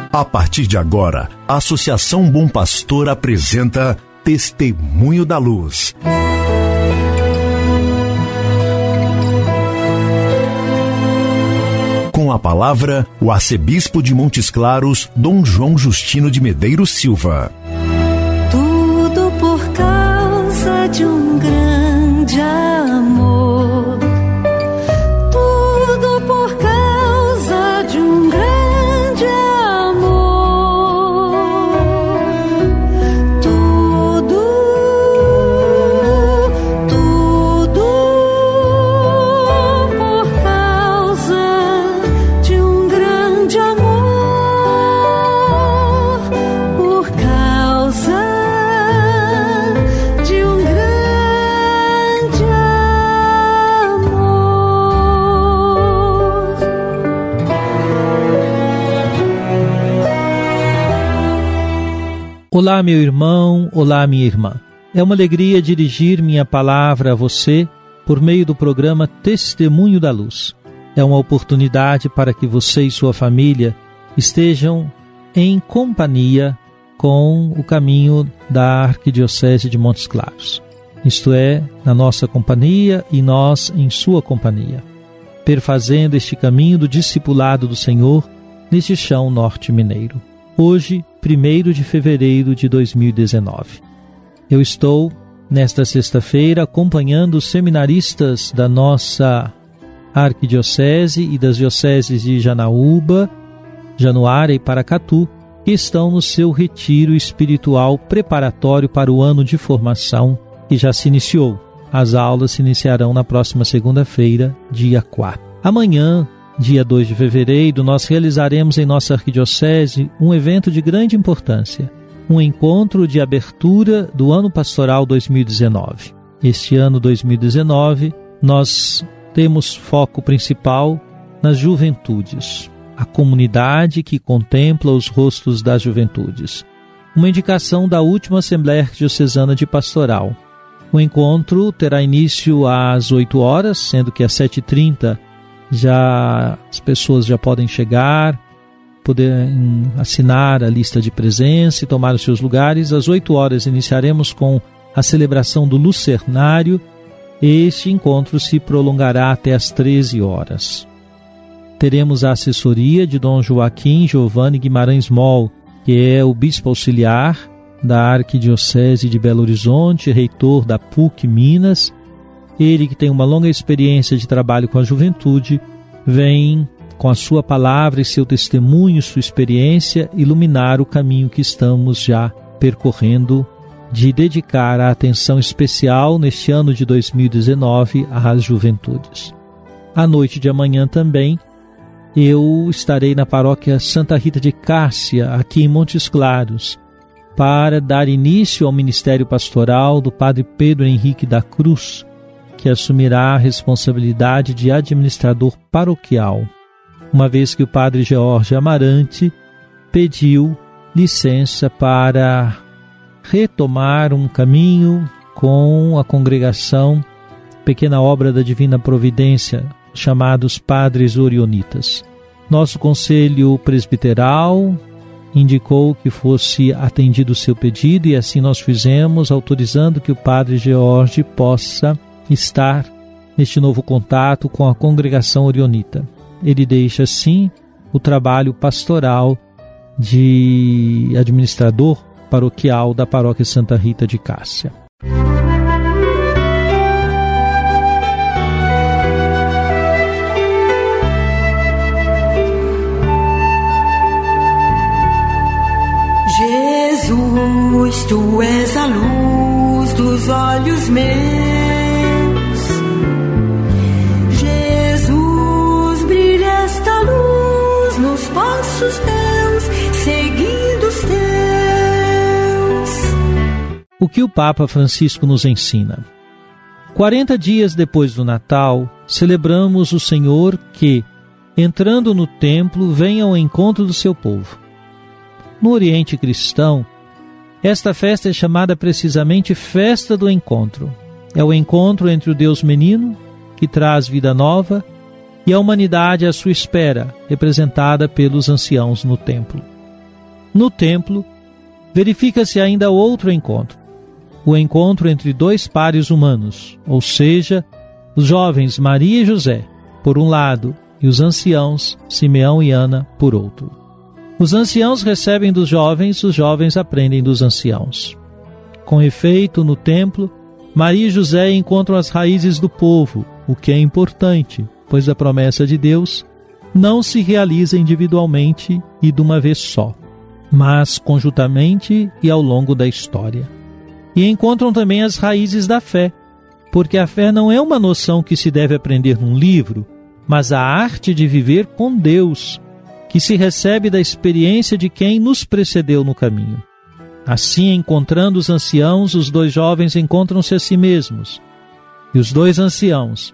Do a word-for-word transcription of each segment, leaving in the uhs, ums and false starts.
A partir de agora, a Associação Bom Pastor apresenta Testemunho da Luz. Com a palavra, o arcebispo de Montes Claros, Dom João Justino de Medeiros Silva. Tudo por causa de um grande amor. Tudo por causa de um grande amor. Tudo, tudo por causa de um grande amor. Por causa de um grande amor. Olá, meu irmão, olá, minha irmã. É uma alegria dirigir minha palavra a você por meio do programa Testemunho da Luz. É uma oportunidade para que você e sua família estejam em companhia com o caminho da Arquidiocese de Montes Claros. Isto é, na nossa companhia e nós em sua companhia, perfazendo este caminho do discipulado do Senhor neste chão norte mineiro. Hoje, primeiro de fevereiro de dois mil e dezenove. Eu estou, nesta sexta-feira, acompanhando os seminaristas da nossa Arquidiocese e das dioceses de Janaúba, Januária e Paracatu, que estão no seu retiro espiritual preparatório para o ano de formação, que já se iniciou. As aulas se iniciarão na próxima segunda-feira, dia quatro. Amanhã, dia dois de fevereiro, nós realizaremos em nossa arquidiocese um evento de grande importância, um encontro de abertura do ano pastoral dois mil e dezenove. Este ano dois mil e dezenove, nós temos foco principal nas juventudes, a comunidade que contempla os rostos das juventudes. Uma indicação da última Assembleia Arquidiocesana de Pastoral. O encontro terá início às oito horas, sendo que às sete e trinta já as pessoas já podem chegar, poderem assinar a lista de presença e tomar os seus lugares. Às oito horas iniciaremos com a celebração do Lucernário. Este encontro se prolongará até às treze horas. Teremos a assessoria de Dom Joaquim Giovanni Guimarães Moll, que é o bispo auxiliar da Arquidiocese de Belo Horizonte, reitor da P U C Minas. Ele, que tem uma longa experiência de trabalho com a juventude, vem com a sua palavra e seu testemunho, sua experiência, iluminar o caminho que estamos já percorrendo, de dedicar a atenção especial neste ano de dois mil e dezenove às juventudes. À noite de amanhã também, eu estarei na paróquia Santa Rita de Cássia, aqui em Montes Claros, para dar início ao ministério pastoral do padre Pedro Henrique da Cruz, que assumirá a responsabilidade de administrador paroquial, uma vez que o padre George Amarante pediu licença para retomar um caminho com a congregação Pequena Obra da Divina Providência, chamados Padres Orionitas. Nosso conselho presbiteral indicou que fosse atendido o seu pedido e assim nós fizemos, autorizando que o padre George possa estar neste novo contato com a congregação orionita. Ele deixa, sim, o trabalho pastoral de administrador paroquial da paróquia Santa Rita de Cássia. Jesus, tu és a luz dos olhos meus. Jesus, brilha esta luz nos passos teus, seguindo os teus. O que o Papa Francisco nos ensina? quarenta dias depois do Natal, celebramos o Senhor que, entrando no templo, vem ao encontro do seu povo. No Oriente cristão, esta festa é chamada precisamente Festa do Encontro. É o encontro entre o Deus menino, que traz vida nova, e a humanidade à sua espera, representada pelos anciãos no templo. No templo, verifica-se ainda outro encontro. O encontro entre dois pares humanos, ou seja, os jovens Maria e José, por um lado, e os anciãos, Simeão e Ana, por outro. Os anciãos recebem dos jovens, os jovens aprendem dos anciãos. Com efeito, no templo, Maria e José encontram as raízes do povo, o que é importante, pois a promessa de Deus não se realiza individualmente e de uma vez só, mas conjuntamente e ao longo da história. E encontram também as raízes da fé, porque a fé não é uma noção que se deve aprender num livro, mas a arte de viver com Deus, que se recebe da experiência de quem nos precedeu no caminho. Assim, encontrando os anciãos, os dois jovens encontram-se a si mesmos. E os dois anciãos,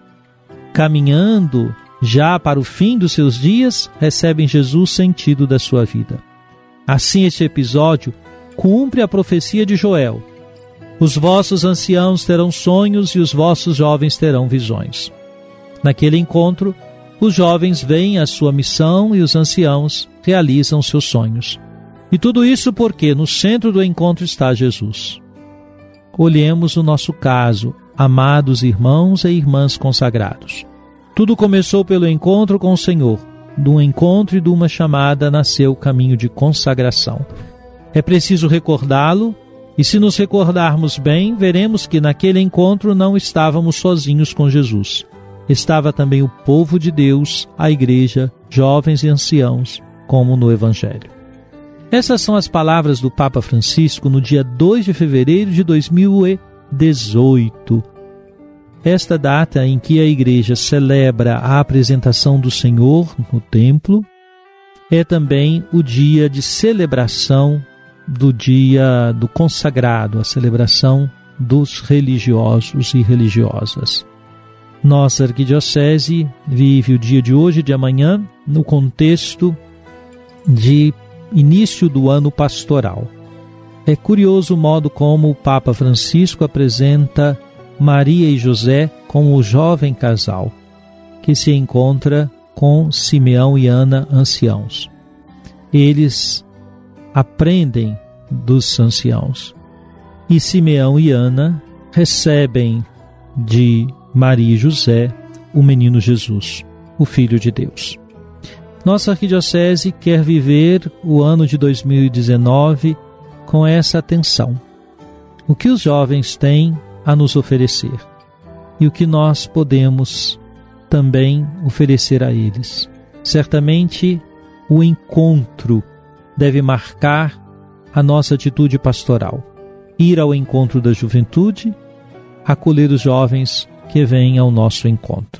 caminhando já para o fim dos seus dias, recebem Jesus sentido da sua vida. Assim, este episódio cumpre a profecia de Joel. Os vossos anciãos terão sonhos e os vossos jovens terão visões. Naquele encontro, os jovens veem a sua missão e os anciãos realizam seus sonhos. E tudo isso porque no centro do encontro está Jesus. Olhemos o nosso caso, amados irmãos e irmãs consagrados. Tudo começou pelo encontro com o Senhor. De um encontro e de uma chamada nasceu o caminho de consagração. É preciso recordá-lo, e se nos recordarmos bem, veremos que naquele encontro não estávamos sozinhos com Jesus. Estava também o povo de Deus, a igreja, jovens e anciãos, como no Evangelho. Essas são as palavras do Papa Francisco no dia dois de fevereiro de dois mil e dezoito. Esta data em que a igreja celebra a apresentação do Senhor no templo é também o dia de celebração do dia do consagrado, a celebração dos religiosos e religiosas. Nossa arquidiocese vive o dia de hoje e de amanhã no contexto de início do ano pastoral. É curioso o modo como o Papa Francisco apresenta Maria e José como o jovem casal que se encontra com Simeão e Ana, anciãos. Eles aprendem dos anciãos e Simeão e Ana recebem de Maria e José o menino Jesus, o Filho de Deus. Nossa arquidiocese quer viver o ano de dois mil e dezenove com essa atenção. O que os jovens têm a nos oferecer e o que nós podemos também oferecer a eles. Certamente o encontro deve marcar a nossa atitude pastoral. Ir ao encontro da juventude, acolher os jovens que vêm ao nosso encontro.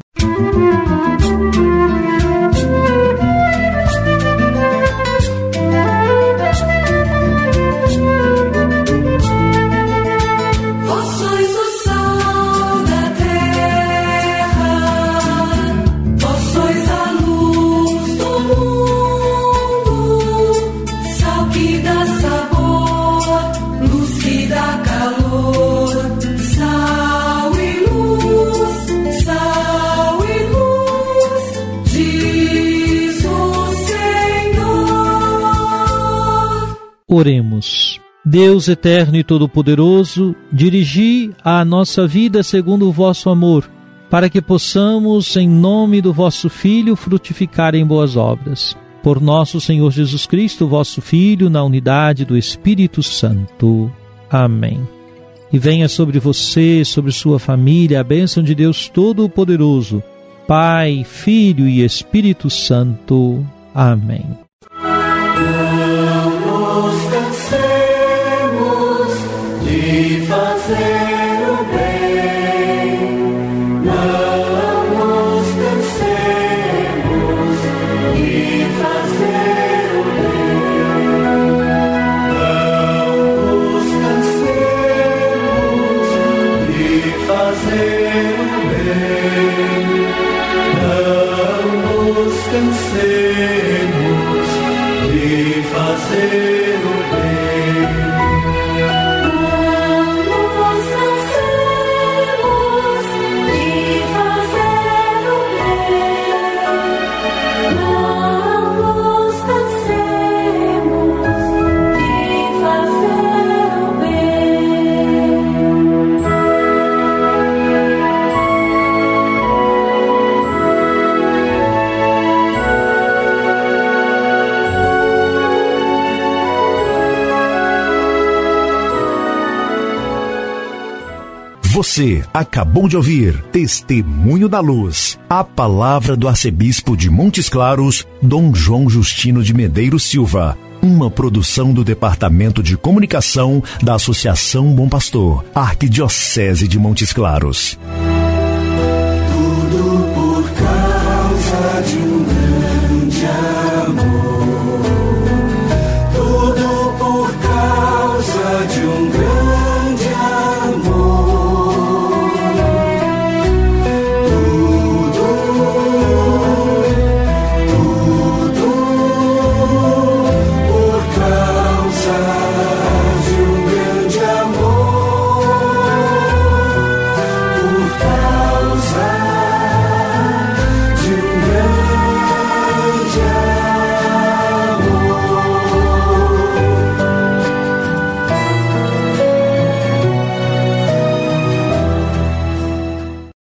Oremos. Deus eterno e todo-poderoso, dirigi a nossa vida segundo o vosso amor, para que possamos, em nome do vosso Filho, frutificar em boas obras. Por nosso Senhor Jesus Cristo, vosso Filho, na unidade do Espírito Santo. Amém. E venha sobre você, sobre sua família, a bênção de Deus Todo-Poderoso, Pai, Filho e Espírito Santo. Amém. De fazer o bem, não nos cansemos de fazer o bem, não nos cansemos de fazer o bem, não nos cansemos de fazer o bem. Você acabou de ouvir Testemunho da Luz, a palavra do arcebispo de Montes Claros, Dom João Justino de Medeiros Silva. Uma produção do Departamento de Comunicação da Associação Bom Pastor, Arquidiocese de Montes Claros. Tudo por causa de um grande amor.